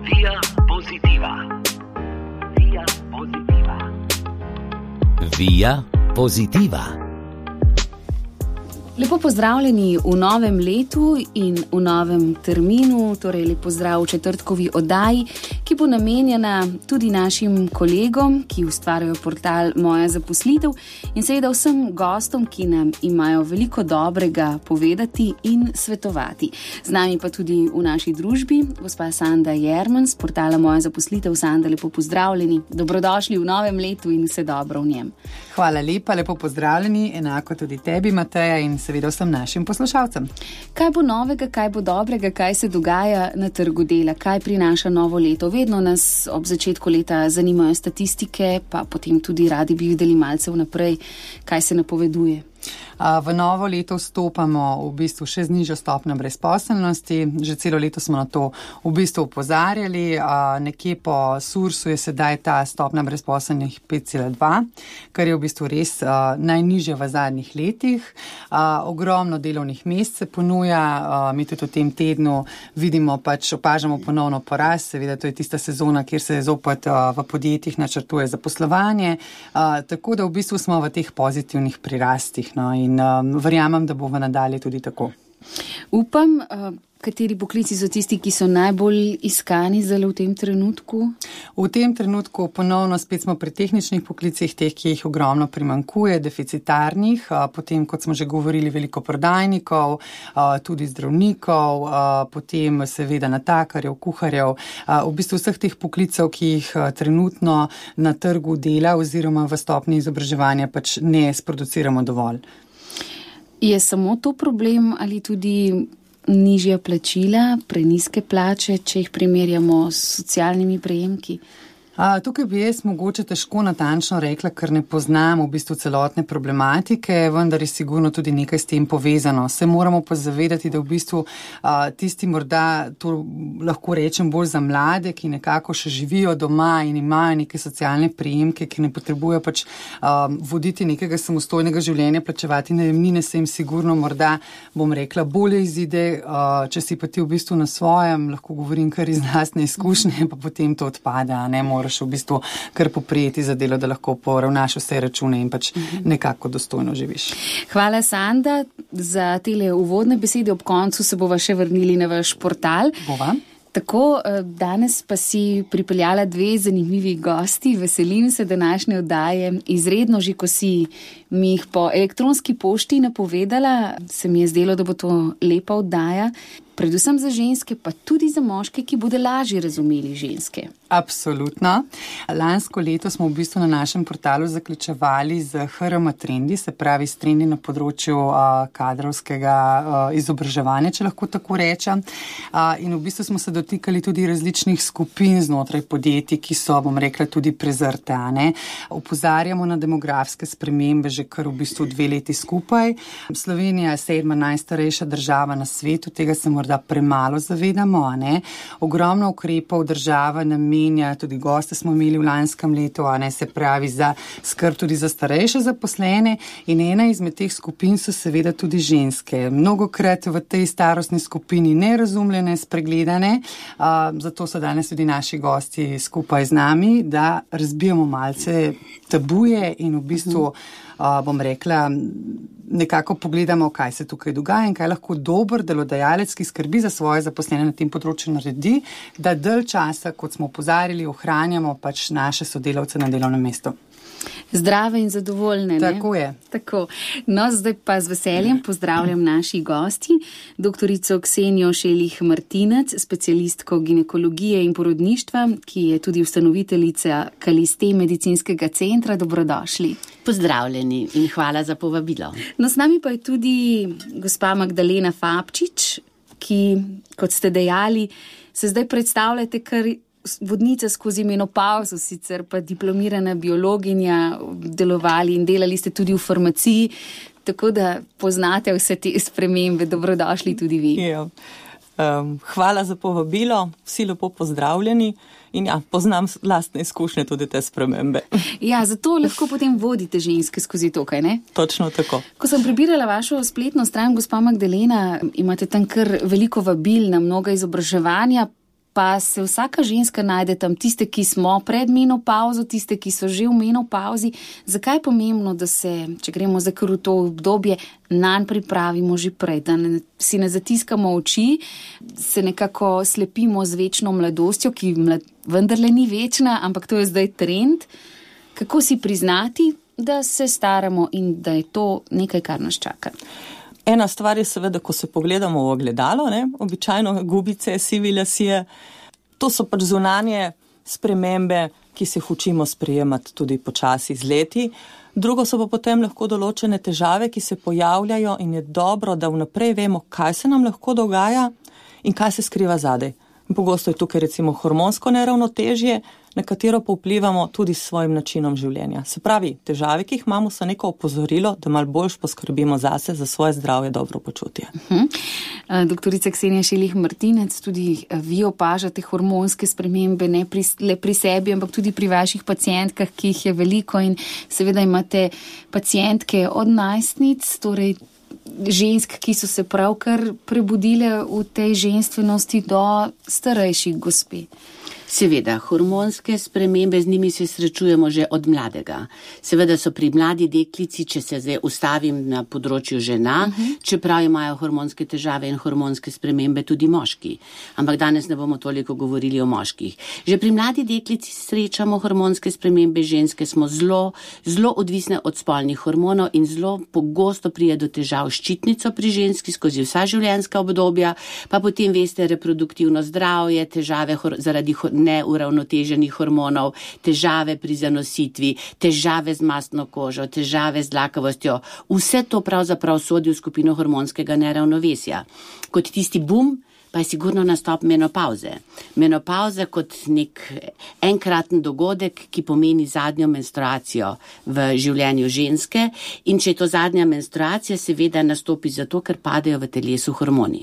Via Positiva. Via Positiva. Via Positiva. Lepo pozdravljeni v novem letu in v novem terminu, torej lepo zdrav v četrtkovi oddaji, ki bo namenjena tudi našim kolegom, ki ustvarjajo portal Moja zaposlitev in seveda vsem gostom, ki nam imajo veliko dobrega povedati in svetovati. Z nami pa tudi v naši družbi gospa Sanda Jerman z portala Moja zaposlitev. Sanda, lepo pozdravljeni, dobrodošli v novem letu in vse dobro v njem. Hvala lepa, lepo pozdravljeni, enako tudi tebi, Mateja, in seveda vsem našim poslušalcem. Kaj bo novega, kaj bo dobrega, kaj se dogaja na trgu dela, kaj prinaša novo leto? Vedno nas ob začetku leta zanimajo statistike, pa potem tudi radi bi videli malce vnaprej, kaj se napoveduje. V novo leto vstopamo v bistvu še z nižjo stopnjo brezposelnosti. Že celo leto smo na to v bistvu opozarjali. Nekje po SURS-u je sedaj ta stopnja brezposelnih 5,2, kar je v bistvu res najnižja v zadnjih letih. Ogromno delovnih mest se ponuja. Mi tudi v tem tednu vidimo, opažamo ponovno porast. Seveda to je tista sezona, kjer se zopet v podjetjih načrtuje zaposlovanje. Tako da v bistvu smo v teh pozitivnih prirastih. In verjamem, da bo v nadalje tudi tako. Upam, kateri poklici so tisti, ki so najbolj iskani zdaj v tem trenutku? V tem trenutku ponovno spet smo pri tehničnih poklicih, teh, ki jih ogromno primanjkuje, deficitarnih, potem, kot smo že govorili, veliko prodajnikov, tudi zdravnikov, potem seveda natakarjev, kuharjev, v bistvu vseh teh poklicev, ki jih trenutno na trgu dela oziroma v stopnji izobraževanja ne sproduciramo dovolj. Je samo to problem ali tudi nižja plačila, prenizke plače, če jih primerjamo s socialnimi prejemki? Tukaj bi jaz mogoče težko natančno rekla, ker ne poznam v bistvu celotne problematike, vendar je sigurno tudi nekaj s tem povezano. Se moramo pa zavedati, da v bistvu tisti morda, to lahko rečem bolj za mlade, ki nekako še živijo doma in imajo neke socialne prejemke, ki ne potrebujejo voditi nekega samostojnega življenja, plačevati najemnine, se jim sigurno morda, bom rekla, bolje izide, če si pa ti v bistvu na svojem, lahko govorim kar iz lastne izkušnje, pa potem to odpada, ne moraš v bistvu kar poprijeti za delo, da lahko poravnaš vse račune in nekako dostojno živiš. Hvala, Sanda, za tele uvodne besede. Ob koncu se bova še vrnili na vaš portal. Bova. Tako, danes pa si pripeljala dve zanimivi gosti. Veselim se današnje oddaje. Izredno že, ko si mi jih po elektronski pošti napovedala, se mi je zdelo, da bo to lepa oddaja. Predvsem za ženske, pa tudi za moške, ki bodo lažje razumeli ženske. Absolutno. Lansko leto smo v bistvu na našem portalu zaključevali z HRM trendi, se pravi s trendi na področju kadrovskega izobraževanja, če lahko tako rečem. In v bistvu smo se dotikali tudi različnih skupin znotraj podjetij, ki so, bom rekla, tudi prezrte. Opozarjamo na demografske spremembe že kar v bistvu 2 leti skupaj. Slovenija je 7. najstarejša država na svetu, tega se morda premalo zavedamo. Ogromno ukrepov država namenja, tudi goste smo imeli v lanskem letu, se pravi za skrb tudi za starejše zaposlene, in ena izmed teh skupin so seveda tudi ženske. Mnogokrat v tej starostni skupini nerazumljene, spregledane, zato so danes tudi naši gosti skupaj z nami, da razbijamo malce tabuje in v bistvu bom rekla, nekako pogledamo, kaj se tukaj dogaja in kaj lahko dober delodajalec, ki skrbi za svoje zaposlene na tem področju, naredi, da dalj časa, kot smo opozarjali, ohranjamo naše sodelavce na delovnem mestu. Zdrave in zadovoljne, ne? Tako je. Tako. No, zdaj pa z veseljem pozdravljam naši gosti, doktorico Ksenijo Šelih Martinec, specialistko ginekologije in porodništva, ki je tudi ustanoviteljica Kaliste medicinskega centra. Dobrodošli. Pozdravljeni in hvala za povabilo. No, s nami pa je tudi gospa Magdalena Fabčič, ki, kot ste dejali, se zdaj predstavljate kar vodnica skozi menopauzo, sicer pa diplomirana biologinja, delovali in delali ste tudi v farmaciji, tako da poznate vse te spremembe. Dobrodošli tudi vi. Hvala za povabilo, vsi lepo pozdravljeni. In poznam lastne izkušnje tudi te spremembe. Zato lahko potem vodite ženske skozi to, kaj ne? Točno tako. Ko sem prebirala vašo spletno stran, gospa Magdalena, imate tam kar veliko vabil na mnoga izobraževanja, pa se vsaka ženska najde tam, tiste, ki smo pred menopauzo, tiste, ki so že v menopauzi. Zakaj je pomembno, da se, če gremo za kar v to obdobje, nanj pripravimo že prej, da si ne zatiskamo oči, se nekako slepimo z večno mladostjo, ki vendarle ni večna, ampak to je zdaj trend. Kako si priznati, da se staramo in da je to nekaj, kar nas čaka? Ena stvar je seveda, ko se pogledamo v ogledalo, običajno gubice, sivi lasje, to so pač zunanje spremembe, ki se jih učimo sprejemati tudi počasi z leti. Drugo so pa potem lahko določene težave, ki se pojavljajo in je dobro, da vnaprej vemo, kaj se nam lahko dogaja in kaj se skriva zadaj. Pogosto je tukaj recimo hormonsko neravnotežje, na katero pa vplivamo tudi s svojim načinom življenja. Se pravi, težave, ki jih imamo, so neko opozorilo, da malo boljš poskrbimo zase, za svoje zdravje, dobro počutje. Doktorica Ksenija Šelih-Martinec, tudi vi opažate hormonske spremembe ne le pri sebi, ampak tudi pri vaših pacientkah, ki jih je veliko in seveda imate pacientke od najstnic, torej žensk, ki so se pravkar prebudile v tej ženstvenosti do starejših gospe. Seveda, hormonske spremembe, z njimi se srečujemo že od mladega. Seveda so pri mladi deklici, če se zdaj ustavim na področju žena, čeprav imajo hormonske težave in hormonske spremembe tudi moški. Ampak danes ne bomo toliko govorili o moških. Že pri mladi deklici srečamo hormonske spremembe, ženske smo zelo odvisne od spolnih hormonov in zelo pogosto pride do težav s ščitnico pri ženski skozi vsa življenjska obdobja, pa potem veste reproduktivno zdravje, težave zaradi neuravnoteženih hormonov, težave pri zanositvi, težave z mastno kožo, težave z dlakavostjo. Vse to pravzaprav sodi v skupino hormonskega neravnovesja. Kot tisti bum, pa je sigurno nastop menopauze. Menopauza kot nek enkraten dogodek, ki pomeni zadnjo menstruacijo v življenju ženske in če je to zadnja menstruacija, seveda nastopi zato, ker padejo v telesu hormoni.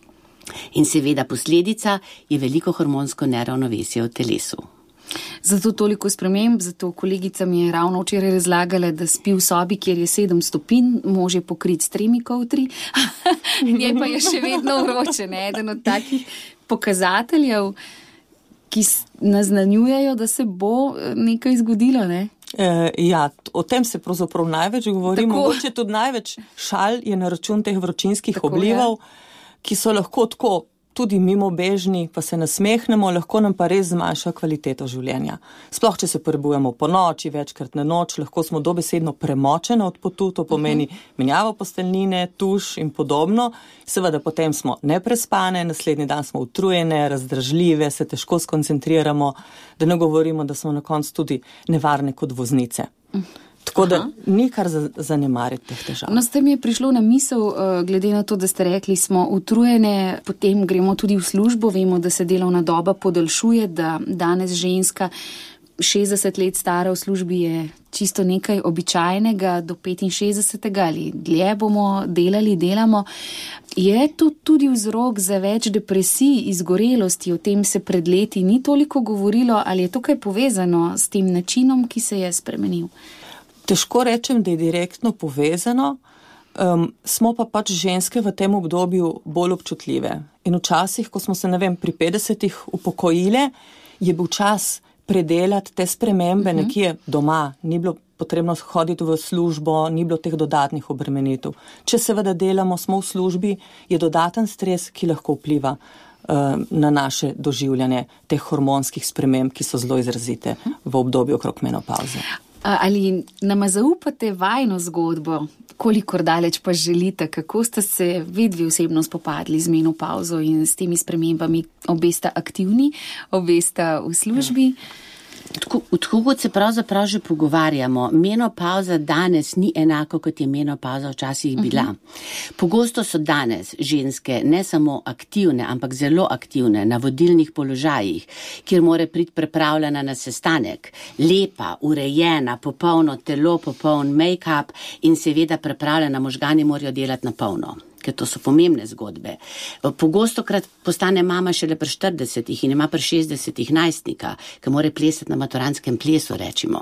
In seveda posledica je veliko hormonsko neravnovesje v telesu. Zato toliko sprememb, zato kolegica mi je ravno včeraj razlagala, da spi v sobi, kjer je 7 stopinj, mož je pokrit s 3 kovtri, njej pa je še vedno vroče, eden od takih pokazateljev, ki naznanjujejo, da se bo nekaj zgodilo, ne? Ja, o tem se pravzaprav največ govori, mogoče tudi največ šal je na račun teh vročinskih oblivov, ki so lahko tako tudi mimobežni, pa se nasmehnemo, lahko nam pa res zmanjša kvaliteto življenja. Sploh, če se prebujemo po noči, večkrat na noč, lahko smo dobesedno premočene od potu, to pomeni menjavo posteljnine, tuš in podobno. Seveda potem smo neprespane, naslednji dan smo utrujene, razdražljive, se težko skoncentriramo, da ne govorimo, da smo na koncu tudi nevarne kot voznice. Tako da ni kar zanemariti teh težav. No, s tem je prišlo na misel, glede na to, da ste rekli, smo utrujene, potem gremo tudi v službo, vemo, da se delovna doba podaljšuje, da danes ženska 60 let stara v službi je čisto nekaj običajnega, do 65 ali dlje bomo delamo. Je to tudi vzrok za več depresij, izgorelosti, o tem se pred leti ni toliko govorilo, ali je to kaj povezano s tem načinom, ki se je spremenil? Težko rečem, da je direktno povezano, smo pa pač ženske v tem obdobju bolj občutljive. In včasih, ko smo se, pri 50-ih upokojile, je bil čas predelati te spremembe nekje doma. Ni bilo potrebno hoditi v službo, ni bilo teh dodatnih obremenitev. Če seveda delamo, smo v službi, je dodaten stres, ki lahko vpliva na naše doživljanje teh hormonskih sprememb, ki so zelo izrazite v obdobju okrog menopauze. Ali nama zaupate vajno zgodbo, kolikor daleč pa želite, kako ste se vidvi osebno spopadli z menopauzo in s temi spremembami? Obe sta aktivni, obe sta v službi. Tako kot se pravzaprav že pogovarjamo, menopauza danes ni enako, kot je menopauza včasih bila. Pogosto so danes ženske ne samo aktivne, ampak zelo aktivne na vodilnih položajih, kjer mora priti pripravljena na sestanek, lepa, urejena, popolno telo, popoln make-up in seveda pripravljena, možgani morajo delati na polno. Ker to so pomembne zgodbe. Pogosto krat postane mama šele pri 40-ih in ima pri 60-ih najstnika, ki mora plesati na maturantskem plesu, rečimo.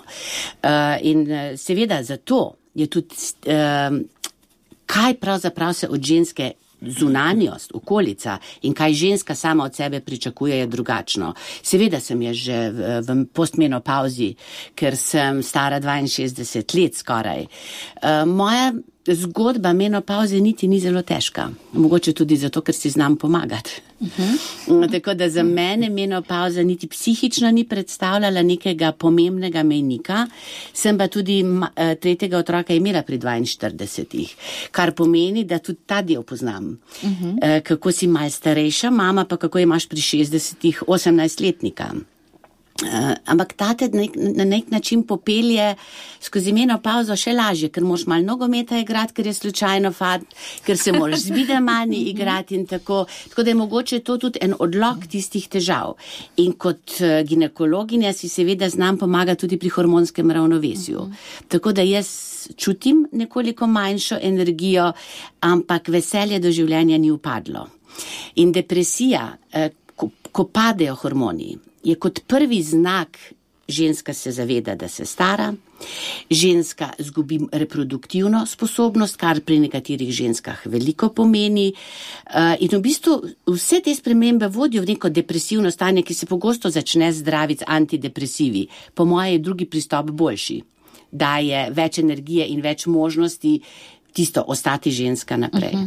In seveda zato je tudi, kaj pravzaprav se od ženske zunanjost, okolica in kaj ženska sama od sebe pričakuje, je drugačno. Seveda sem jaz že v postmenopauzi, ker sem stara 62 let skoraj. Moja zgodba menopauze niti ni zelo težka. Mogoče tudi zato, ker si znam pomagati. Tako da za mene menopauza niti psihično ni predstavljala nekega pomembnega mejnika. Sem pa tudi tretjega otroka imela pri 42, kar pomeni, da tudi ta del poznam. Kako si malo starejša mama, pa kako imaš pri 60 18-letnika. Ampak tate na nek način popelje skozi menopauzo še lažje, ker moraš malo nogometa igrati, ker je slučajno fant, ker se moraš z videmani igrati in tako. Tako da je mogoče to tudi en odlog tistih težav. In kot ginekologinja si seveda znam pomagati tudi pri hormonskem ravnovesju. Tako da jaz čutim nekoliko manjšo energijo, ampak veselje do življenja ni upadlo. In depresija, ko padejo hormoni, je kot prvi znak, ženska se zaveda, da se stara, ženska zgubi reproduktivno sposobnost, kar pri nekaterih ženskah veliko pomeni. In v bistvu vse te spremembe vodijo v neko depresivno stanje, ki se pogosto začne zdraviti z antidepresivi. Po moje je drugi pristop boljši, daje več energije in več možnosti tisto ostati ženska naprej.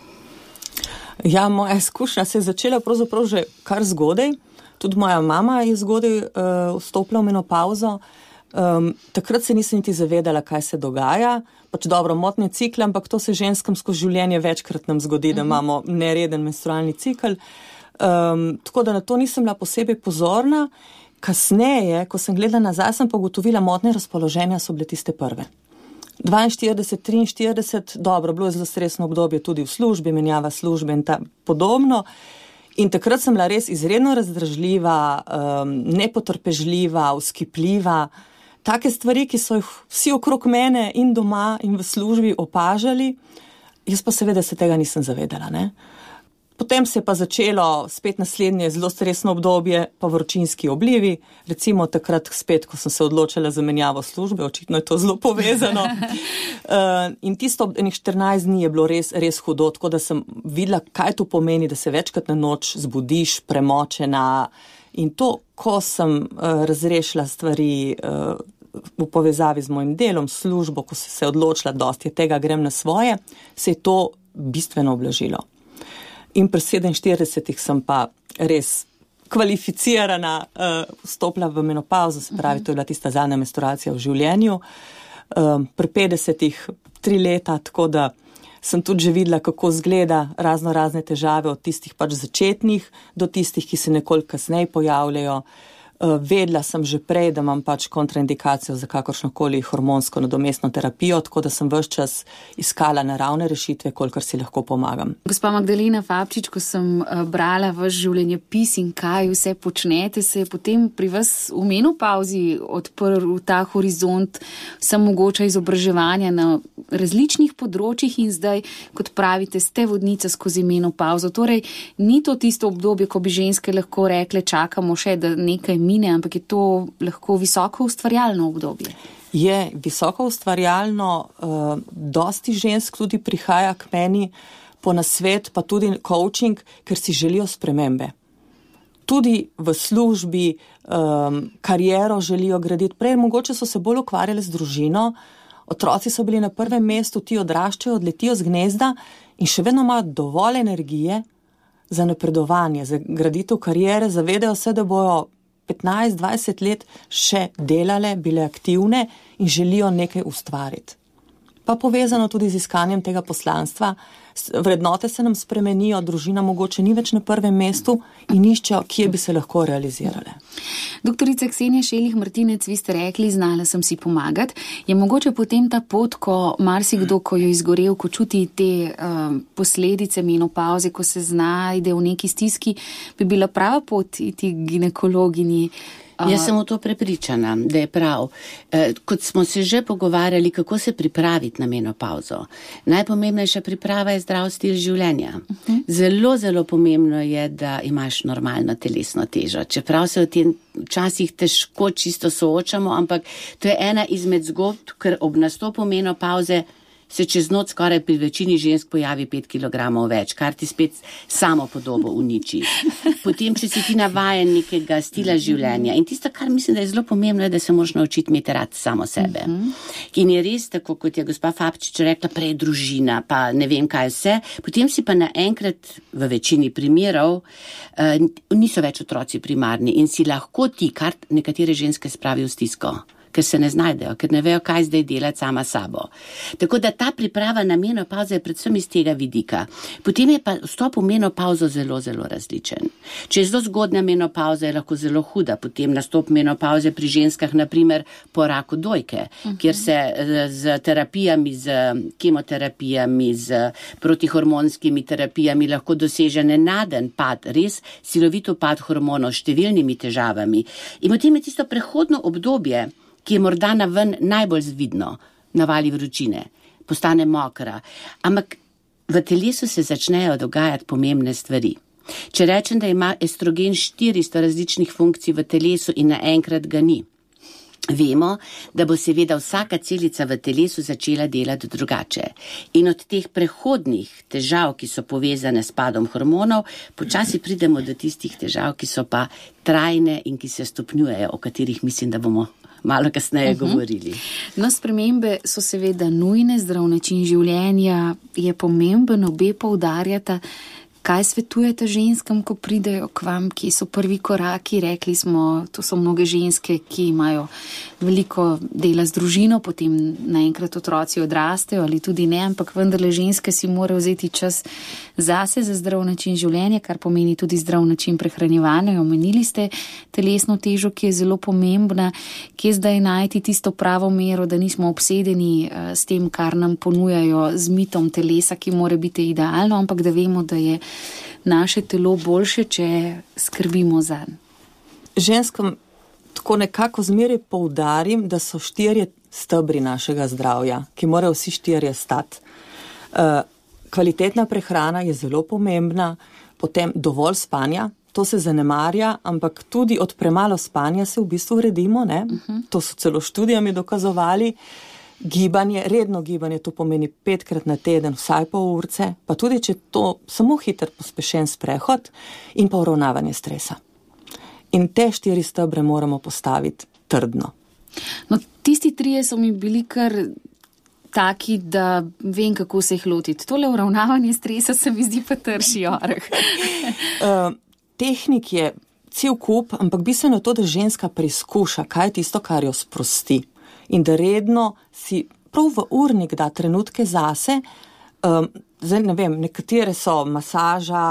Ja, moja izkušnja se je začela pravzaprav že kar zgodaj. Tudi moja mama je zgodaj vstopila v menopauzo. Takrat se nisem niti zavedala, kaj se dogaja. Pač dobro, motnje cikle, ampak to se ženskam skozi življenje večkrat nam zgodi, da imamo nereden menstrualni cikl. Tako da na to nisem bila posebej pozorna. Kasneje, ko sem gledala nazaj, sem pa ugotovila, motnje razpoloženja so bile tiste prve. 42, 43, dobro, bilo je zelo stresno obdobje tudi v službi, menjava službe in podobno. In takrat sem bila res izredno razdražljiva, nepotrpežljiva, vzkipljiva. Take stvari, ki so jih vsi okrog mene in doma in v službi opažali, jaz pa seveda se tega nisem zavedala, ne. Potem se je pa začelo spet naslednje zelo stresno obdobje, pa vročinski oblivi. Recimo takrat spet, ko sem se odločila za menjavo službe, očitno je to zelo povezano. In tisto enih 14 dni je bilo res hudo, tako da sem videla, kaj to pomeni, da se večkrat na noč zbudiš premočena. In to, ko sem razrešila stvari v povezavi z mojim delom, službo, ko sem se odločila, dosti tega grem na svoje, se je to bistveno oblažilo. In pri 47 sem pa res kvalificirana, vstopila v menopauzo, se pravi, to je bila tista zadnja menstruacija v življenju. Pri 50 3 leta, tako da sem tudi že videla, kako izgleda razne težave od tistih pač začetnih do tistih, ki se nekoliko kasneje pojavljajo. Vedela sem že prej, da imam pač kontraindikacijo za kakršnokoli hormonsko nadomestno terapijo, tako da sem ves čas iskala naravne rešitve, kolikor si lahko pomagam. Gospa Magdalena Fabčič, ko sem brala vaš življenjepis in kaj vse počnete, se je potem pri vas v menopauzi odprl ta horizont samogoča izobraževanja na različnih področjih in zdaj, kot pravite, ste vodnica skozi menopauzo. Torej, ni to tisto obdobje, ko bi ženske lahko rekle, čakamo še, da nekaj mine, ampak je to lahko visoko ustvarjalno obdobje. Je visoko ustvarjalno, dosti žensk tudi prihaja k meni po nasvet, pa tudi coaching, ker si želijo spremembe. Tudi v službi, kariero želijo graditi. Prej mogoče so se bolj ukvarjali z družino, otroci so bili na prvem mestu, ti odraščajo, odletijo z gnezda in še vedno imajo dovolj energije za napredovanje, za graditev kariere, zavedajo se, da bojo 15-20 let še delale, bile aktivne in želijo nekaj ustvariti. Pa povezano tudi z iskanjem tega poslanstva, vrednote se nam spremenijo, družina mogoče ni več na prvem mestu in iščejo, kje bi se lahko realizirale. Doktorica Ksenija Šelih Martinec, vi ste rekli, znala sem si pomagati. Je mogoče potem ta pot, ko marsikdo, ko jo izgorel, ko čuti te posledice menopauze, ko se znajde v neki stiski, bi bila prava pot iti ginekologinji? Jaz sem v to prepričana, da je prav. Kot smo se že pogovarjali, kako se pripraviti na menopauzo. Najpomembnejša priprava je zdrav stil življenja. Zelo, zelo pomembno je, da imaš normalno telesno težo. Čeprav se v tem včasih težko čisto soočamo, ampak to je ena izmed zgodb, ker ob nastopu menopauze se čez noč skoraj pri večini žensk pojavi 5 kilogramov več, kar ti spet samo podobo uniči. Potem, če si ti navajen nekega stila življenja. In tisto, kar mislim, da je zelo pomembno, je, da se moraš naučiti imeti rad samo sebe. In je res tako, kot je gospa Fabčič rekla, prej družina, pa ne vem kaj vse. Potem si pa naenkrat v večini primerov niso več otroci primarni in si lahko ti, kar nekatere ženske spravijo v stisko, ker se ne znajdejo, ker ne vejo, kaj zdaj delati sama sabo. Tako da ta priprava na menopavzo je predvsem iz tega vidika. Potem je pa vstop v menopavzo zelo, zelo različen. Če je zelo zgodnja menopavza, je lahko zelo huda. Potem nastop menopavze pri ženskah, naprimer po raku dojke, kjer se z terapijami, z kemoterapijami, z protihormonskimi terapijami lahko doseže nenaden pad, res silovit upad hormonov, številnimi težavami. In potem je tisto prehodno obdobje, ki je morda naven najbolj zvidno, navali vročine, postane mokra, ampak v telesu se začnejo dogajati pomembne stvari. Če rečem, da ima estrogen 400 različnih funkcij v telesu in naenkrat ga ni, vemo, da bo seveda vsaka celica v telesu začela delati drugače. In od teh prehodnih težav, ki so povezane s padom hormonov, počasi pridemo do tistih težav, ki so pa trajne in ki se stopnjujejo, o katerih mislim, da bomo malo kasneje govorili. No, spremembe so seveda nujne, zdrav način življenja je pomemben, obe poudarjata. Kaj svetujete ženskam, ko pridejo k vam, ki so prvi koraki? Rekli smo, to so mnoge ženske, ki imajo veliko dela z družino, potem naenkrat otroci odrastejo ali tudi ne, ampak vendarle ženske si morajo vzeti čas zase za zdrav način življenja, kar pomeni tudi zdrav način prehranjevanja. Omenili ste telesno težo, ki je zelo pomembna, kje zdaj najti tisto pravo mero, da nismo obsedeni s tem, kar nam ponujajo z mitom telesa, ki mora biti idealno, ampak da vemo, da je naše telo boljše, če skrbimo zanj. Ženskam tako nekako zmeraj poudarim, da so 4 stebri našega zdravja, ki morajo vsi 4 stati. Kvalitetna prehrana je zelo pomembna, potem dovolj spanja, to se zanemarja, ampak tudi od premalo spanja se v bistvu uredimo, ne? To so celo študijami dokazovali. Gibanje, redno gibanje, to pomeni 5-krat na teden, vsaj pol urce, pa tudi, če to samo hiter pospešen sprehod in pa uravnavanje stresa. In te 4 stebre moramo postaviti trdno. No, tisti 3 so mi bili kar taki, da vem, kako se jih lotiti. Tole uravnavanje stresa se mi zdi pa trši oreh. Tehnik je cel kup, ampak bistveno je to, da ženska preizkuša, kaj je tisto, kar jo sprosti. In da redno si prav v urnik da trenutke zase, zdaj ne vem, nekatere so masaža,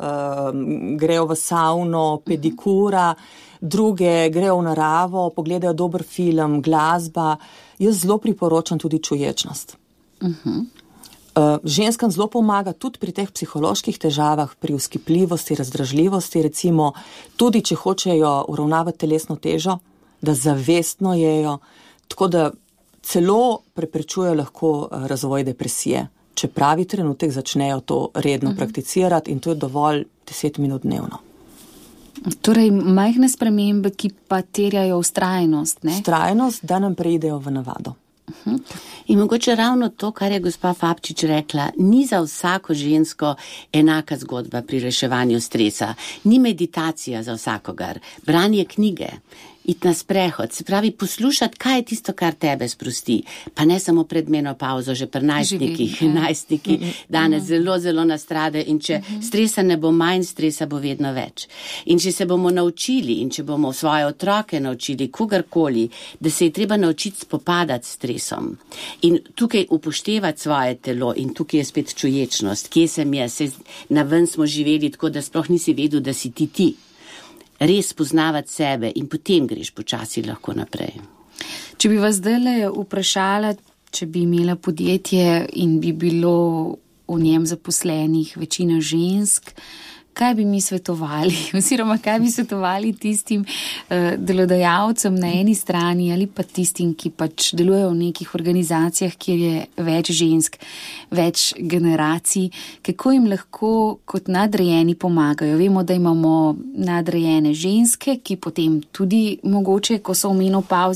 grejo v savno, pedikura, druge grejo v naravo, pogledajo dober film, glasba. Jaz zelo priporočam tudi čuječnost. Ženskam zelo pomaga tudi pri teh psiholoških težavah, pri vzkipljivosti, razdražljivosti, recimo tudi, če hočejo uravnavati telesno težo, da zavestno jejo, tako da celo preprečuje lahko razvoj depresije, če pravi trenutek začnejo to redno prakticirati in to je dovolj 10 minut dnevno. Torej, majhne spremembe, ki pa terjajo vztrajnost, ne? Vztrajnost, da nam preidejo v navado. In mogoče ravno to, kar je gospa Fabčič rekla, ni za vsako žensko enaka zgodba pri reševanju stresa. Ni meditacija za vsakogar, branje knjige, iti na sprehod, se pravi poslušati, kaj je tisto, kar tebe sprosti. Pa ne samo pred menopavzo, že pri najstnikih. Najstniki danes zelo, zelo nastradajo in če stresa ne bo manj, stresa bo vedno več. In če se bomo naučili in če bomo svoje otroke naučili, kogarkoli, da se je treba naučiti spopadati s stresom in tukaj upoštevati svoje telo in tukaj je spet čuječnost, kje sem jaz, naven smo živeli tako, da sploh nisi vedel, da si ti. Res poznavati sebe in potem greš počasi lahko naprej. Če bi vas zdaj vprašala, če bi imela podjetje in bi bilo v njem zaposlenih večina žensk, kaj bi mi svetovali? Oziroma, kaj bi svetovali tistim delodajalcem na eni strani ali pa tistim, ki pač delujejo v nekih organizacijah, kjer je več žensk, več generacij, kako jim lahko kot nadrejeni pomagajo? Vemo, da imamo nadrejene ženske, ki potem tudi mogoče, ko so v menopavzi,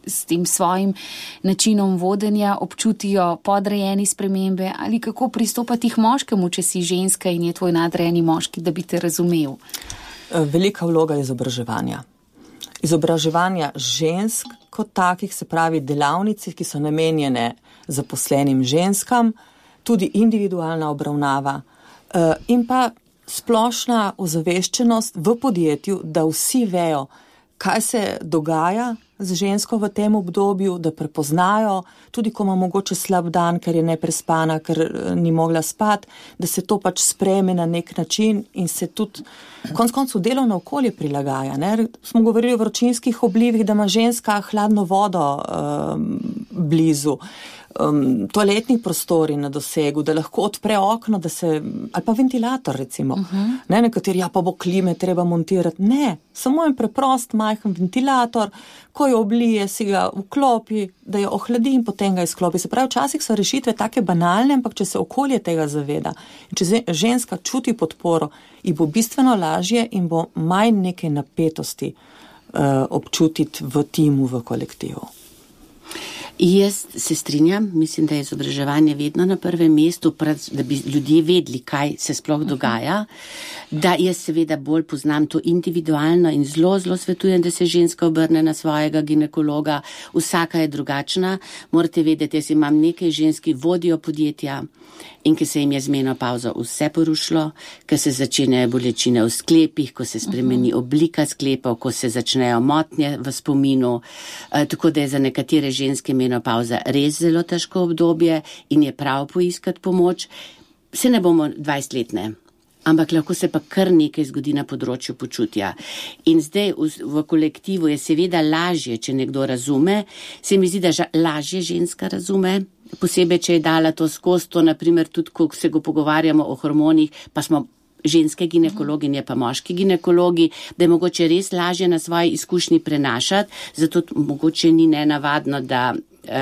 s tem svojim načinom vodenja občutijo podrejeni spremembe ali kako pristopati k moškemu, če si ženska in je tvoj nadrejeni moški, da bi te razumel? Velika vloga izobraževanja. Izobraževanja žensk kot takih, se pravi delavnice, ki so namenjene zaposlenim ženskam, tudi individualna obravnava in pa splošna ozaveščenost v podjetju, da vsi vejo, kaj se dogaja z žensko v tem obdobju, da prepoznajo, tudi ko ima mogoče slab dan, ker je neprespana, ker ni mogla spati, da se to pač sprejme na nek način in se tudi konec koncev delovno okolje prilagaja. Ne? Smo govorili o vročinskih oblivih, da ima ženska hladno vodo blizu, toaletni prostori na dosegu, da lahko odpre okno, da se, ali pa ventilator recimo. Ne, nekateri, pa bo klime treba montirati. Ne, samo en preprost majhen ventilator, ko jo oblije, si ga vklopi, da jo ohladi in potem ga izklopi. Se pravi, včasih so rešitve take banalne, ampak če se okolje tega zaveda in če ženska čuti podporo, ji bo bistveno lažje in bo manj neke napetosti občutiti v timu, v kolektivu. Jaz se strinjam, mislim, da je izobraževanje vedno na prvem mestu, da bi ljudje vedeli, kaj se sploh dogaja, da jaz seveda bolj poznam to individualno in zelo svetujem, da se ženska obrne na svojega ginekologa, vsaka je drugačna, morate vedeti, jaz imam nekaj žensk, ki vodijo podjetja in ki se jim je z menopavzo vse porušilo, ko se začenjajo bolečine v sklepih, ko se spremeni oblika sklepov, ko se začnejo motnje v spominu, tako da je za nekatere ženske menopavza res zelo težko obdobje in je prav poiskati pomoč. Se ne bomo 20-letne, ampak lahko se pa kar nekaj zgodi na področju počutja. In zdaj v kolektivu je seveda lažje, če nekdo razume, se mi zdi, da lažje ženska razume, posebej, če je dala to skozi, to naprimer tudi, ko se pogovarjamo o hormonih, pa smo ženske ginekologinje pa moški ginekologi, da je mogoče res lažje na svoji izkušnji prenašati, zato mogoče ni nenavadno, da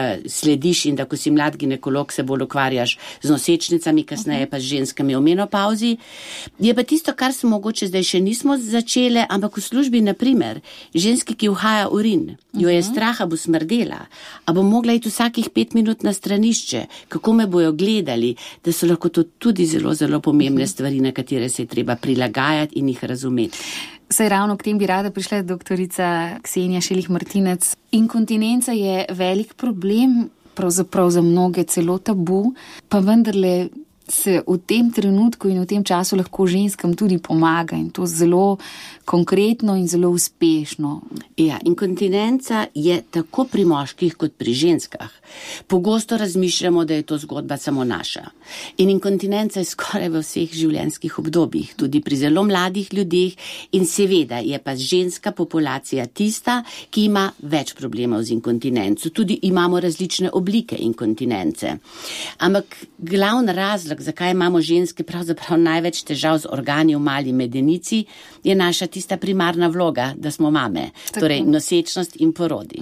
slediš in da ko si mlad ginekolog se bolj ukvarjaš z nosečnicami, kasneje pa z ženskami v menopauzi. Je pa tisto, kar se mogoče zdaj še nismo začele, ampak v službi, naprimer, ženski, ki uhaja urin, jo je strah, bo smrdela, a bo mogla iti vsakih 5 minut na stranišče, kako me bojo gledali, da so lahko to tudi zelo pomembne stvari, na katere se je treba prilagajati in jih razumeti. Saj ravno k tem bi rada prišla doktorica Ksenija Šelih Martinec. Inkontinenca je velik problem, pravzaprav za mnoge celo tabu, pa vendarle se v tem trenutku in v tem času lahko ženskam tudi pomaga in to zelo konkretno in zelo uspešno. Ja, inkontinenca je tako pri moških kot pri ženskah. Pogosto razmišljamo, da je to zgodba samo naša. In inkontinenca je skoraj v vseh življenjskih obdobjih, tudi pri zelo mladih ljudeh in seveda je pa ženska populacija tista, ki ima več problemov z inkontinenco. Tudi imamo različne oblike inkontinence. Ampak glavni razlog, zakaj imamo ženske pravzaprav največ težav z organi v mali medenici, je naša tista primarna vloga, da smo mame, torej nosečnost in porodi.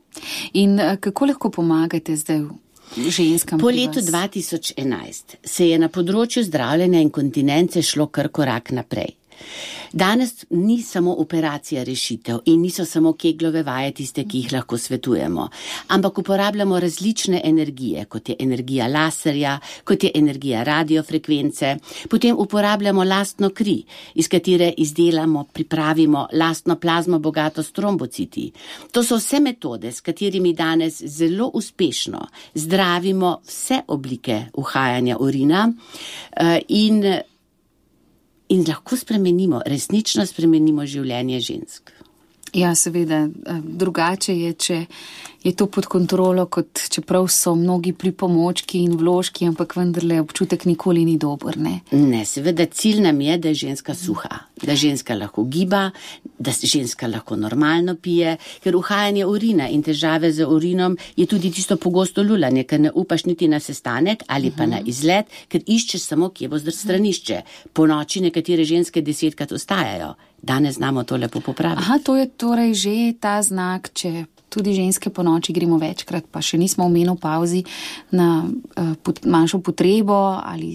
In kako lahko pomagate zdaj ženskam? Po letu 2011 se je na področju zdravljenja inkontinence šlo kar korak naprej. Danes ni samo operacija rešitev in niso samo keglove vaje tiste, ki jih lahko svetujemo, ampak uporabljamo različne energije, kot je energija laserja, kot je energija radiofrekvence, potem uporabljamo lastno kri, iz katere izdelamo, pripravimo lastno plazmo bogato s trombociti. To so vse metode, s katerimi danes zelo uspešno zdravimo vse oblike uhajanja urina in lahko resnično spremenimo življenje žensk. Ja, seveda, drugače je, če je to pod kontrolo, kot čeprav so mnogi pripomočki in vložki, ampak vendarle občutek nikoli ni dober, ne? Ne, seveda cilj nam je, da je ženska suha, da ženska lahko giba, da ženska lahko normalno pije, ker uhajanje urina in težave z urinom je tudi tisto pogosto lulanje, ker ne upaš niti na sestanek ali pa na izlet, ker iščeš samo, kje bo stranišče. Po noči nekatere ženske 10-krat ostajajo. Danes znamo to lepo popraviti. Aha, to je torej že ta znak, če tudi ženske po noči gremo večkrat, pa še nismo v menopauzi na manjšo potrebo ali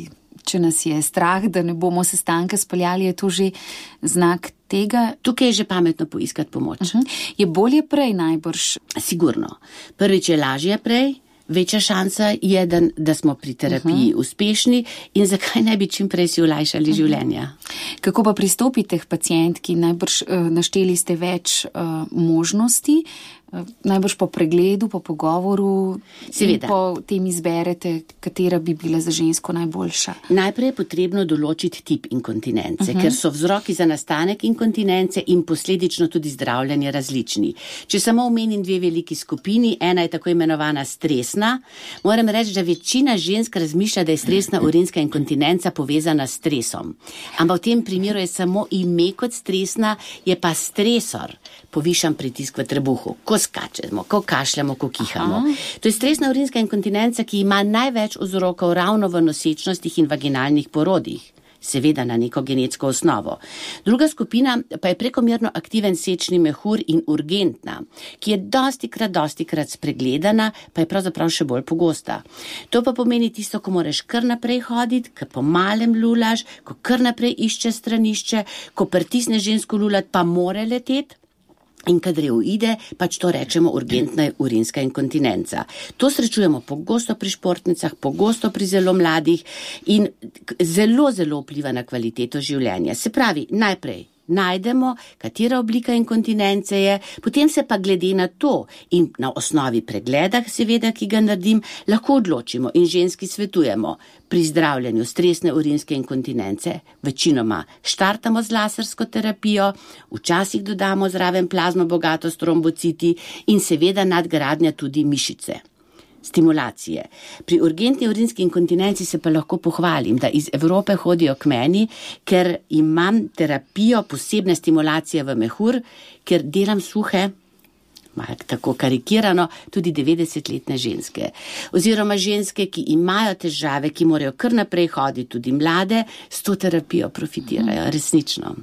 če nas je strah, da ne bomo sestanka speljali, je to že znak tega? Tukaj je že pametno poiskati pomoč. Je bolje prej najbrž? Sigurno. Prvič je lažje prej, večja šansa je, da smo pri terapiji uspešni in zakaj ne bi čim prej si olajšali življenja. Kako pa pristopite k pacientki? Najbrž našteli ste več možnosti, najbrž po pregledu, po pogovoru, seveda. Po tem izberete, katera bi bila za žensko najboljša. Najprej je potrebno določiti tip inkontinence, ker so vzroki za nastanek inkontinence in posledično tudi zdravljenje različni. Če samo omenim dve veliki skupini, ena je tako imenovana stresna. Moram reči, da večina žensk razmišlja, da je stresna urinska inkontinenca povezana s stresom. Ampak v tem primeru je samo ime kot stresna, je pa stresor, povišan pritisk v trebuhu. Ko skačemo, ko kašljamo, ko kihamo. To je stresna urinska inkontinenca, ki ima največ vzrokov ravno v nosečnostih in vaginalnih porodih. Seveda na neko genetsko osnovo. Druga skupina pa je prekomerno aktiven sečni mehur in urgentna, ki je dostikrat spregledana, pa je pravzaprav še bolj pogosta. To pa pomeni tisto, ko moraš kar naprej hoditi, ko po malem lulaš, ko kar naprej iščeš stranišče, ko pritisne žensko lulat, pa mora leteti. In kadar uide, pač to rečemo urgentna urinska inkontinenca. To srečujemo pogosto pri športnicah, pogosto pri zelo mladih in zelo vpliva na kvaliteto življenja. Se pravi, najprej najdemo, katera oblika inkontinence je, potem se pa glede na to in na osnovi pregleda, seveda, ki ga naredim, lahko odločimo in ženski svetujemo. Pri zdravljenju stresne urinske inkontinence večinoma štartamo z lasersko terapijo, včasih dodamo zraven plazmo bogato s trombociti in seveda nadgradnja tudi mišice. Stimulacije. Pri urgentni urinski inkontinenci se pa lahko pohvalim, da iz Evrope hodijo k meni, ker imam terapijo posebne stimulacije v mehur, ker delam suhe, malo tako karikirano, tudi 90-letne ženske. Oziroma ženske, ki imajo težave, ki morajo kar naprej hoditi, tudi mlade, s to terapijo profitirajo, resnično.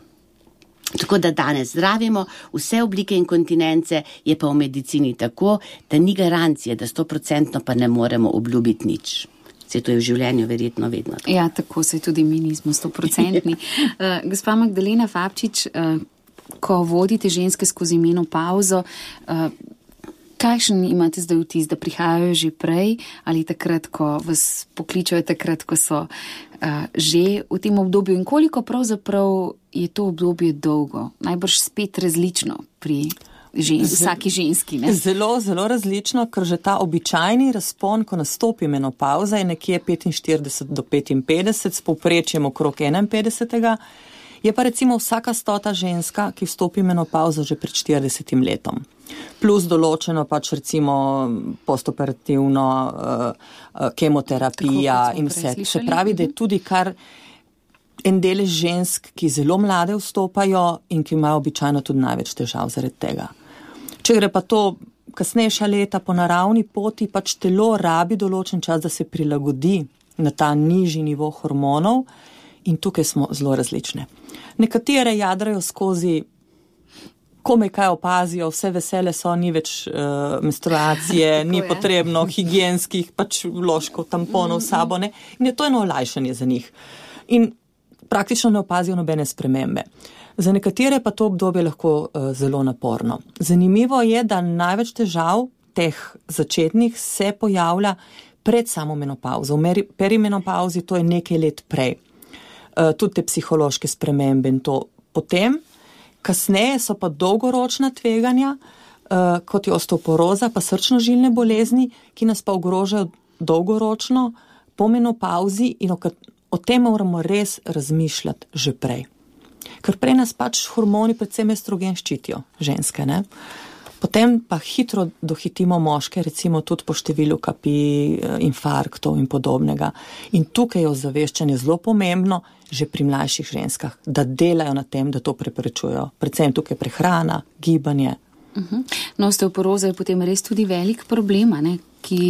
Tako da danes zdravimo vse oblike inkontinence, je pa v medicini tako, da ni garancije, da 100% pa ne moremo obljubiti nič. Se to je v življenju verjetno vedno tako. Ja, tako se tudi mi nismo 100%. Gospa Magdalena Fabčič, ko vodite ženske skozi menopavzo, kakšen imate zdaj vtis, da prihajajo že prej ali takrat, ko vas pokličajo, takrat, ko so že v tem obdobju in koliko pravzaprav je to obdobje dolgo? Najbrž spet različno pri vsaki ženski, ne? Zelo različno, ker že ta običajni razpon, ko nastopi menopavza, je nekje 45 do 55, s povprečjem okrog 51. Je pa recimo vsaka 100. ženska, ki vstopi menopavzo že pred 40 letom. Plus določeno pač recimo postoperativno kemoterapija in vse. Se pravi, da je tudi kar en delež žensk, ki zelo mlade vstopajo in ki imajo običajno tudi največ težav zaradi tega. Če gre pa to kasnejša leta po naravni poti, pač telo rabi določen čas, da se prilagodi na ta nižji nivo hormonov in tukaj smo zelo različne. Nekatere jadrajo skozi komaj kaj opazijo, vse vesele so, ni več menstruacije, ni potrebno higienskih pač vložkov, tamponov, sabo, ne? In je to eno olajšanje za njih. In praktično ne opazijo nobene spremembe. Za nekatere pa to obdobje lahko zelo naporno. Zanimivo je, da največ težav teh začetnih se pojavlja pred samo menopavzo. V perimenopauzi to je nekaj let prej. Tudi te psihološke spremembe in to potem. Kasneje so pa dolgoročna tveganja, kot je osteoporoza, pa srčno-žilne bolezni, ki nas pa ogrožajo dolgoročno po menopauzi in o tem moramo res razmišljati že prej. Ker prej nas pač hormoni, predvsem estrogen, ščitijo ženske, ne? Potem pa hitro dohitimo moške, recimo tudi po številu kapi, infarktov in podobnega. In tukaj je ozaveščanje zelo pomembno, že pri mlajših ženskah, da delajo na tem, da to preprečujejo. Predvsem tukaj prehrana, gibanje. No, osteoporoza je potem res tudi velik problem, ne? Ki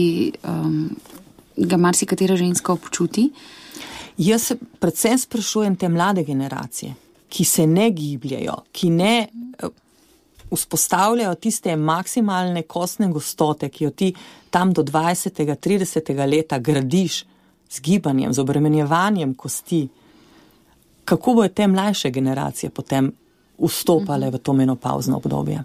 ga marsikatera ženska občuti. Jaz se predvsem sprašujem te mlade generacije, ki se ne gibljajo, ki ne vzpostavljajo tiste maksimalne kostne gostote, ki jo ti tam do 20. 30. leta gradiš z gibanjem, z obremenjevanjem kosti, kako bojo te mlajše generacije potem vstopale v to menopavzno obdobje.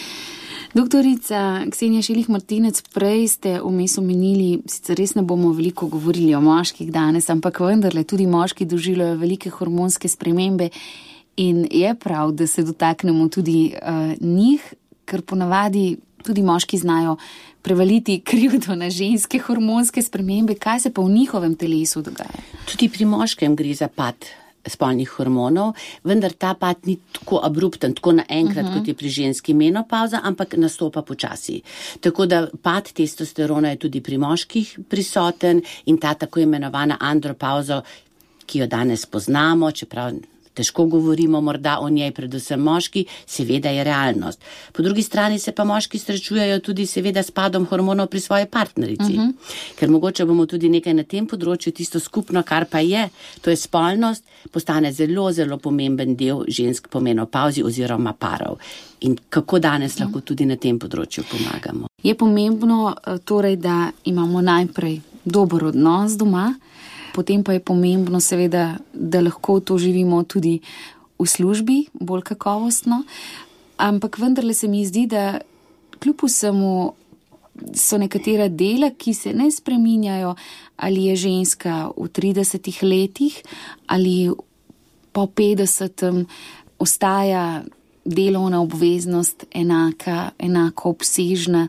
Doktorica Ksenija Šilih Martinec, prej ste vmes omenili, sicer res ne bomo veliko govorili o moških danes, ampak vendarle tudi moški doživljajo velike hormonske spremembe in je prav, da se dotaknemo tudi njih, ker ponavadi tudi moški znajo prevaliti krivdo na ženske hormonske spremembe. Kaj se pa v njihovem telesu dogaja? Tudi pri moškem gre za pad spolnih hormonov, vendar ta pad ni tako abrupten, tako naenkrat, kot je pri ženski menopavza, ampak nastopa počasi. Tako da pad testosterona je tudi pri moških prisoten in ta tako imenovana andropavza, ki jo danes poznamo, čeprav težko govorimo morda o njej, predvsem moški, seveda je realnost. Po drugi strani se pa moški srečujejo tudi seveda s padom hormonov pri svoji partnerici. Ker mogoče bomo tudi nekaj na tem področju, tisto skupno, kar pa je, to je spolnost, postane zelo, zelo pomemben del žensk po menopavzi oziroma parov. In kako danes lahko tudi na tem področju pomagamo. Je pomembno torej, da imamo najprej dober odnos doma, potem pa je pomembno seveda, da lahko to živimo tudi v službi, bolj kakovostno, ampak vendarle se mi zdi, da kljub vsemu so nekatera dela, ki se ne spreminjajo, ali je ženska v 30 letih ali po 50 ostaja delovna obveznost enako obsežna.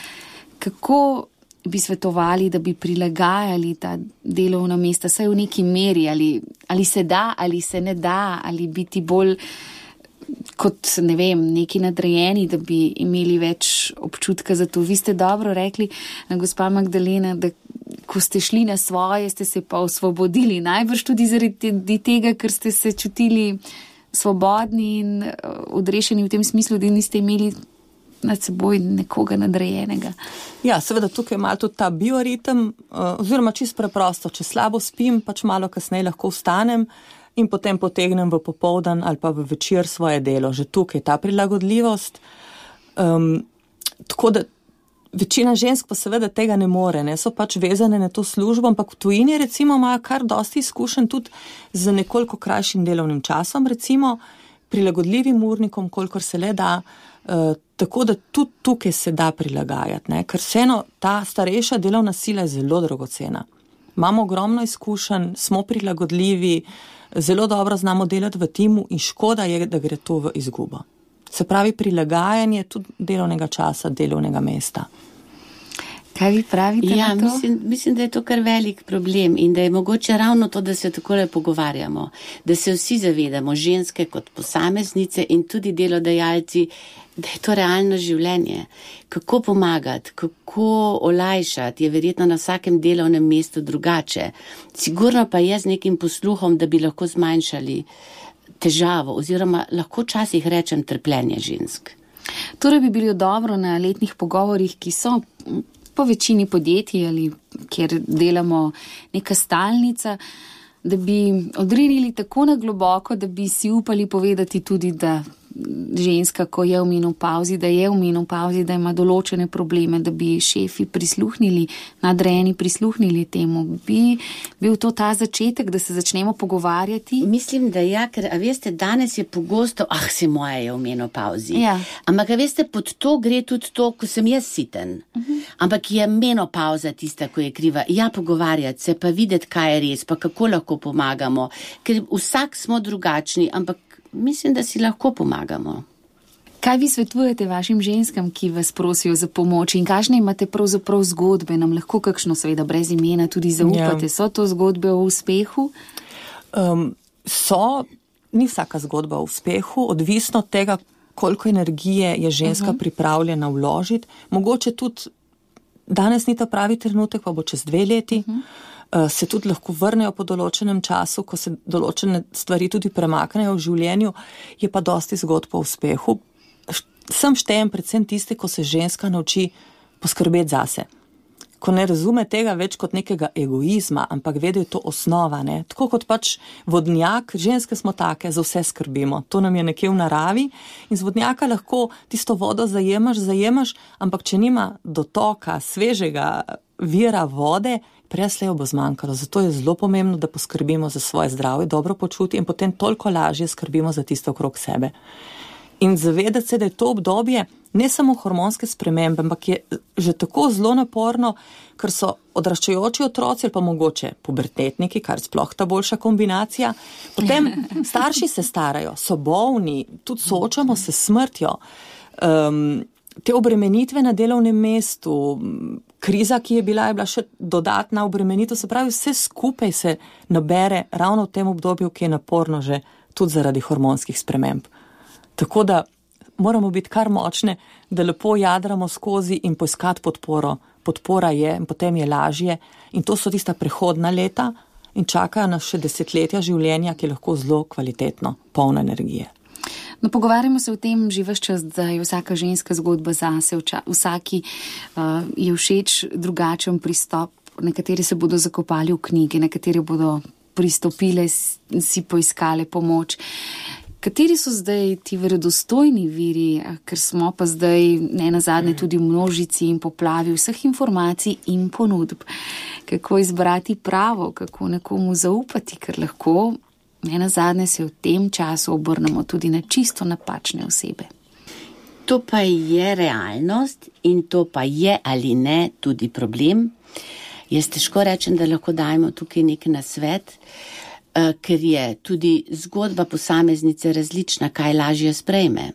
Kako bi svetovali, da bi prilagajali ta delovna mesta, saj v neki meri, ali se da, ali se ne da, ali biti bolj kot, ne vem, neki nadrejeni, da bi imeli več občutka za to. Vi ste dobro rekli, gospa Magdalena, da ko ste šli na svoje, ste se pa osvobodili. Najbrž tudi zaradi tega, ker ste se čutili svobodni in odrešeni v tem smislu, da niste imeli nad seboj nekoga nadrejenega. Ja, seveda tukaj je malo tudi ta bioritem, oziroma čisto preprosto, če slabo spim, pač malo kasneje lahko vstanem in potem potegnem v popoldan ali pa v večer svoje delo. Že tukaj je ta prilagodljivost. Tako da večina žensk pa seveda tega ne more, ne, so pač vezane na to službo, ampak v tujini recimo imajo kar dosti izkušenj tudi z nekoliko krajšim delovnim časom, recimo prilagodljivim urnikom, kolikor se le da, tako da tudi tukaj se da prilagajati, ne? Ker vseeno ta starejša delovna sila je zelo dragocena. Imamo ogromno izkušenj, smo prilagodljivi, zelo dobro znamo delati v timu in škoda je, da gre to v izgubo. Se pravi prilagajanje tudi delovnega časa, delovnega mesta. Kaj vi pravite na to? Mislim, da je to kar velik problem in da je mogoče ravno to, da se takole pogovarjamo, da se vsi zavedamo, ženske kot posameznice in tudi delodajalci, da je to realno življenje. Kako pomagati, kako olajšati, je verjetno na vsakem delovnem mestu drugače. Sigurno pa je z nekim posluhom, da bi lahko zmanjšali težavo oziroma lahko včasih rečem trpljenje žensk. Torej bi bilo dobro na letnih pogovorih, ki so po večini podjetij ali kjer delamo neka stalnica, da bi odrinili tako na globoko, da bi si upali povedati tudi, da ženska, ko je v menopavzi, da ima določene probleme, da bi šefi prisluhnili, nadrejeni prisluhnili temu. Bi bil to ta začetek, da se začnemo pogovarjati? Mislim, da ja, ker, a veste, danes je pogosto, se moja je v menopavzi. Ja. Ampak, a veste, pod to gre tudi to, ko sem jaz siten. Ampak je menopauza tista, ko je kriva. Ja, pogovarjati se, pa videti, kaj je res, pa kako lahko pomagamo. Ker vsak smo drugačni, ampak mislim, da si lahko pomagamo. Kaj vi svetujete vašim ženskam, ki vas prosijo za pomoč in kakšne imate pravzaprav zgodbe? Nam lahko kakšno, seveda brez imena, tudi zaupate? So to zgodbe o uspehu? Ni vsaka zgodba o uspehu, odvisno od tega, koliko energije je ženska pripravljena vložiti. Mogoče tudi danes ni ta pravi trenutek, pa bo čez 2 leti. Se tudi lahko vrnejo po določenem času, ko se določene stvari tudi premaknejo v življenju, je pa dosti zgodb o uspehu. Sem štejem predvsem tiste, ko se ženska nauči poskrbeti zase. ko ne razume tega več kot nekega egoizma, ampak ve, da je to osnova, ne. Tako kot pač vodnjak, ženske smo take, za vse skrbimo. To nam je nekje v naravi in z vodnjaka lahko tisto vodo zajemaš, ampak če nima dotoka, svežega vira vode, preslej bo zmanjkalo. Zato je zelo pomembno, da poskrbimo za svoje zdravje, dobro počutje in potem toliko lažje skrbimo za tisto okrog sebe. In zavedati se, da je to obdobje ne samo hormonske spremembe, ampak je že tako zelo naporno, ker so odraščajoči otroci ali pa mogoče pubertetniki, kar sploh ta boljša kombinacija. Potem starši se starajo, so bolni, tudi soočamo se s smrtjo. Te obremenitve na delovnem mestu, kriza, ki je bila še dodatna obremenitev, se pravi, vse skupaj se nabere ravno v tem obdobju, ki je naporno že tudi zaradi hormonskih sprememb. Tako da moramo biti kar močne, da lepo jadramo skozi in poiskati podporo. Podpora je in potem je lažje in to so tista prehodna leta in čakajo nas še desetletja življenja, ki je lahko zelo kvalitetno, polno energije. No, pogovarjamo se o tem že ves čas, da je vsaka ženska zgodba zase, vsaki je všeč drugačen pristop, nekateri se bodo zakopali v knjige, nekateri bodo pristopile, si poiskale pomoč. Kateri so zdaj ti verodostojni viri, ker smo pa zdaj ne nazadnje tudi v množici in poplavi vseh informacij in ponudb. Kako izbrati pravo, kako nekomu zaupati, ker lahko ne nazadnje se v tem času obrnemo tudi na čisto napačne osebe. To pa je realnost in to pa je ali ne tudi problem. Jaz težko rečem, da lahko dajemo tukaj nek nasvet, ker je tudi zgodba posameznice različna, kaj lažje sprejme.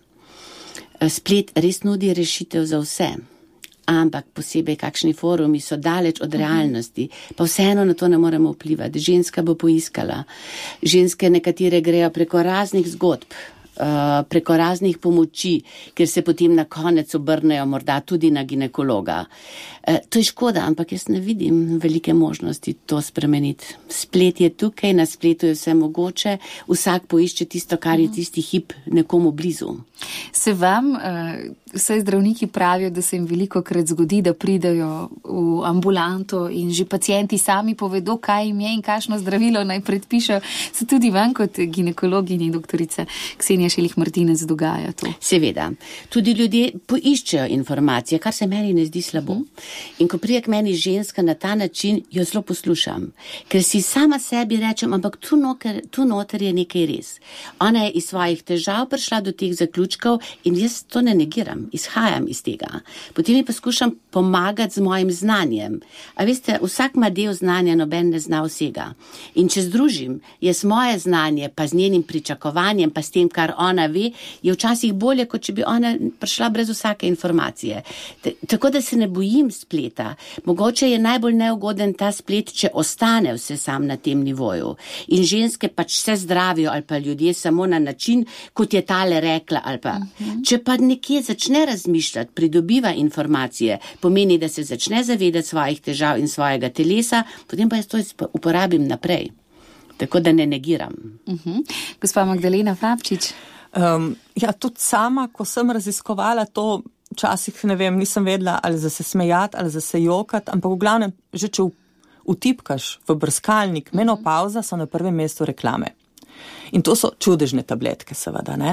Splet res nudi rešitev za vse, ampak posebej kakšni forumi so daleč od realnosti, pa vseeno na to ne moremo vplivati. Ženska bo poiskala. Ženske nekatere grejo preko raznih zgodb, preko raznih pomoči, ker se potem na konec obrnejo morda tudi na ginekologa. To je škoda, ampak jaz ne vidim velike možnosti to spremeniti. Splet je tukaj, na spletu je vse mogoče, vsak poišče tisto, kar je tisti hip nekomu blizu. Se vam, vse zdravniki pravijo, da se jim veliko krat zgodi, da pridejo v ambulanto in že pacienti sami povedo, kaj jim je in kakšno zdravilo naj predpišejo. Se tudi vam kot ginekologinji doktorica Ksenija Šelih Martinec dogaja to? Seveda. Tudi ljudje poiščejo informacije, kar se meni ne zdi slabo. In ko prije k meni ženska na ta način, jo zelo poslušam. Ker si sama sebi rečem, ampak tu noter je nekaj res. Ona je iz svojih težav prišla do teh zaključkov in jaz to ne negiram, izhajam iz tega. Potem ji poskušam pomagati z mojim znanjem. A veste, vsak ima del znanja, noben ne zna vsega. In če združim, jaz moje znanje, pa z njenim pričakovanjem, pa s tem, kar ona ve, je včasih bolje, kot če bi ona prišla brez vsake informacije. Tako da se ne bojim spleta. Mogoče je najbolj neugoden ta splet, če ostane vse sam na tem nivoju. In ženske pač se zdravijo ali pa ljudje samo na način, kot je tale rekla ali pa. Če pa nekje začne razmišljati, pridobiva informacije, pomeni, da se začne zavedati svojih težav in svojega telesa, potem pa jaz to uporabim naprej. Tako da ne negiram. Gospa Magdalena Frapčič. Ja, tudi sama, ko sem raziskovala to, včasih, ne vem, nisem vedela, ali za se smejati, ali za se jokati, ampak v glavnem, že če utipkaš v brskalnik menopauza, so na prvem mestu reklame. In to so čudežne tabletke, seveda, ne?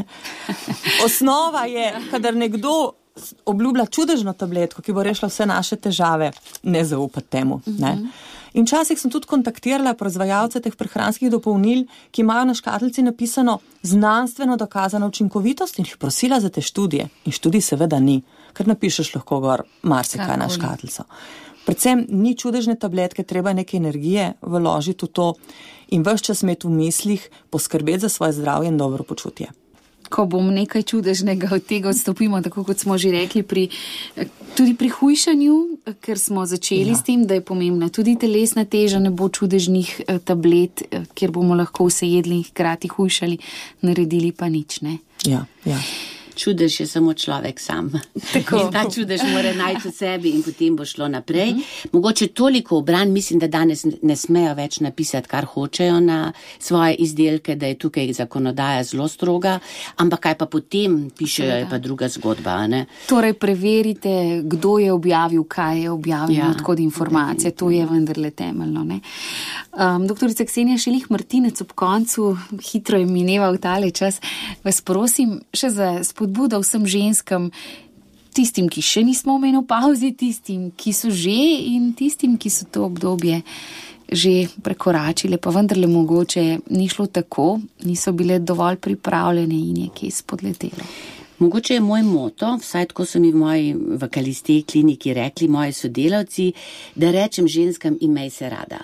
Osnova je, kadar nekdo obljublja čudežno tabletko, ki bo rešila vse naše težave, ne zaupati temu, ne? In včasih sem tudi kontaktirala proizvajalce teh prehranskih dopolnil, ki imajo na škatlici napisano znanstveno dokazana učinkovitost in jih prosila za te študije. In študij seveda ni, ker napišeš lahko gor marsikaj na škatlico. Predvsem ni čudežne tabletke, treba nekaj energije vložiti v to in ves čas imeti v mislih poskrbeti za svoje zdravje in dobro počutje. Ko bom nekaj čudežnega od tega odstopimo, tako kot smo že rekli, tudi pri hujšanju, ker smo začeli s tem, da je pomembna tudi telesna teža, ne bo čudežnih tablet, kjer bomo lahko vse jedli in hkrati hujšali, naredili pa nič, ne? Ja. Čudež je samo človek sam. Tako. In ta čudež mora najti v sebi in potem bo šlo naprej. Mogoče toliko obran, mislim, da danes ne smejo več napisati, kar hočejo na svoje izdelke, da je tukaj zakonodaja zelo stroga, ampak kaj pa potem pišejo, je pa druga zgodba. Ne? Torej, preverite, kdo je objavil, kaj je objavil, odkod informacije, to je vendarle temeljno. Ne? Doktorica Ksenija Šelih Martinec, ob koncu, hitro je mineval tale čas, vas prosim še za spodbudo vsem ženskam, tistim, ki še nismo v menopauzi, tistim, ki so že in tistim, ki so to obdobje že prekoračile, pa vendarle mogoče ni šlo tako, niso bile dovolj pripravljene in je kje spodletelo. Mogoče je moj moto, vsaj tako so mi v moji Vokalisteji kliniki rekli moji sodelavci, da rečem ženskam, imej se rada.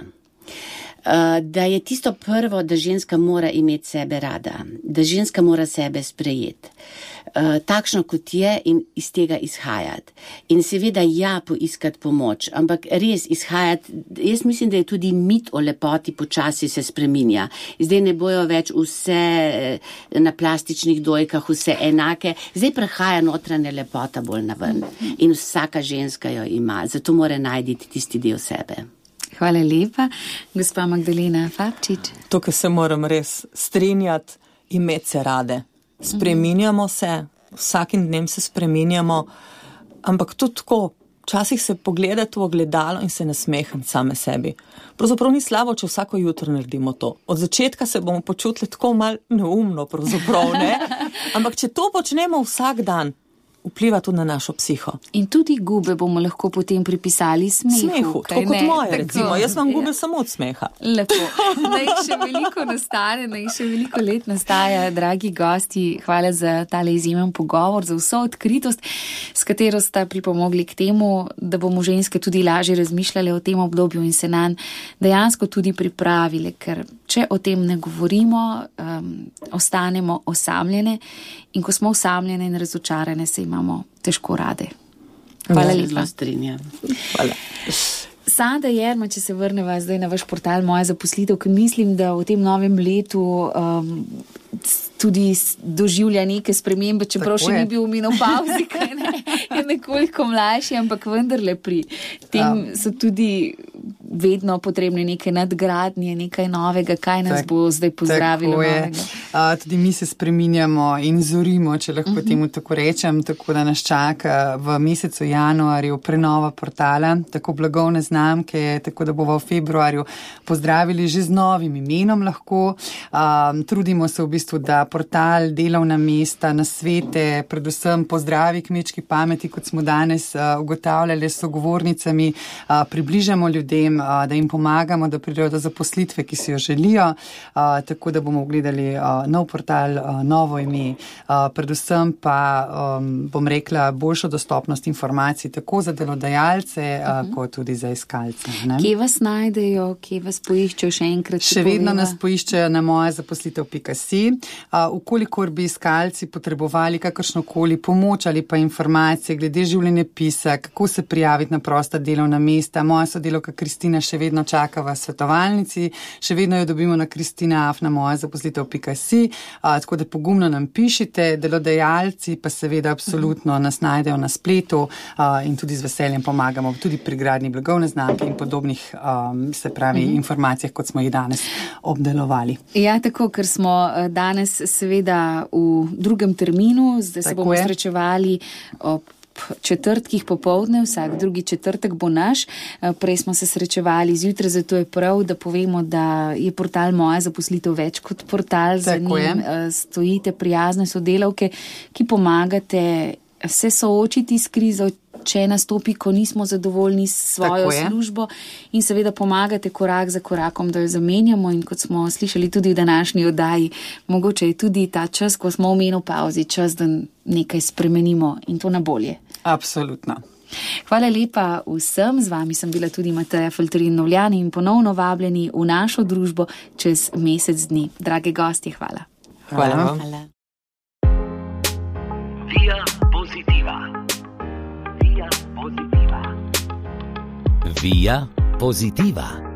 Da je tisto prvo, da ženska mora imeti sebe rada, da ženska mora sebe sprejeti, takšno kot je in iz tega izhajati. In seveda poiskati pomoč, ampak res izhajati, jaz mislim, da je tudi mit o lepoti počasi se spreminja. Zdaj ne bojo več vse na plastičnih dojkah, vse enake, zdaj prehaja notranja lepota bolj na ven in vsaka ženska jo ima, zato mora najti tisti del sebe. Hvala lepa. Gospa Magdalena Fabčič. Tukaj se moram res strinjati, imeti se rade. Spreminjamo se, vsakim dnem se spreminjamo, ampak tudi tako, včasih se pogledati v ogledalo in se nasmehati same sebi. Pravzaprav ni slabo, če vsako jutro naredimo to. Od začetka se bomo počutili tako malo neumno, pravzaprav, ne? Ampak če to počnemo vsak dan, vpliva tudi na našo psiho. In tudi gube bomo lahko potem pripisali smehu. Tako kot moje, recimo. Jaz vam gube samo od smeha. Lepo. Naj še veliko nastane, naj še veliko let nastaja, dragi gosti. Hvala za tale izjemen pogovor, za vso odkritost, s katero sta pripomogli k temu, da bomo ženske tudi lažje razmišljale o tem obdobju in se nanj dejansko tudi pripravile, ker če o tem ne govorimo, ostanemo osamljene in ko smo osamljene in razočarane, se imamo težko rade. Hvala lepa. Hvala. Sanda Jerman, če se vrneva zdaj na vaš portal Moja zaposlitev, ker mislim, da v tem novem letu tudi doživlja neke spremembe, čeprav še ni bil v menopauzi, je nekoliko mlajši, ampak vendarle pri tem so tudi vedno potrebne neke nadgradnje, nekaj novega, kaj nas bo zdaj pozdravilo novega. Tudi mi se spreminjamo in zorimo, če lahko temu tako rečem, tako da nas čaka v mesecu januarju prenova portala, tako blagovne znamke, tako da bomo v februarju pozdravili že z novim imenom lahko. Trudimo se v bistvu, da portal, delovna mesta, nasvete, predvsem pozdravi kmečki pameti, kot smo danes ugotavljali s sogovornicami, približamo ljudem, da jim pomagamo, da pridejo do zaposlitve, ki si jo želijo, tako da bomo gledali nov portal, novo ime, predvsem pa, bom rekla, boljšo dostopnost informacij, tako za delodajalce, kot tudi za iskalce. Ne? Kje vas najdejo, kje vas poiščejo še enkrat? Še vedno nas poiščejo na mojazaposlitev.si. Ukolikor bi iskalci potrebovali kakršnokoli pomoč ali pa informacije glede življenjepisa, kako se prijaviti na prosta delovna mesta, moja sodelavka Kristina še vedno čaka v svetovalnici, še vedno jo dobimo na kristina@mojazaposlitev.si, tako da pogumno nam pišite, delodajalci pa seveda absolutno nas najdejo na spletu in tudi z veseljem pomagamo tudi pri gradnji blagovne znamke in podobnih, se pravi, informacijah, kot smo jih danes obdelovali. Ja, tako, ker smo danes seveda v drugem terminu, zdaj se bomo srečevali ob četrtkih popoldne, vsak drugi četrtek bo naš. Prej smo se srečevali zjutraj, zato je prav, da povemo, da je portal Moja zaposlitev več kot portal. Za njim stojite prijazne sodelavke, ki pomagate se soočiti s krizo, če nastopi, ko nismo zadovoljni s svojo službo in seveda pomagate korak za korakom, da jo zamenjamo in kot smo slišali tudi v današnji oddaji, mogoče je tudi ta čas, ko smo v menopauzi, čas, da nekaj spremenimo in to na bolje. Absolutno. Hvala lepa vsem, z vami sem bila tudi Mateja Faltarin Novljani in ponovno vabljeni v našo družbo čez mesec dni. Drage gostje, hvala. Hvala vam. Via Positiva. Via Positiva. Via Positiva.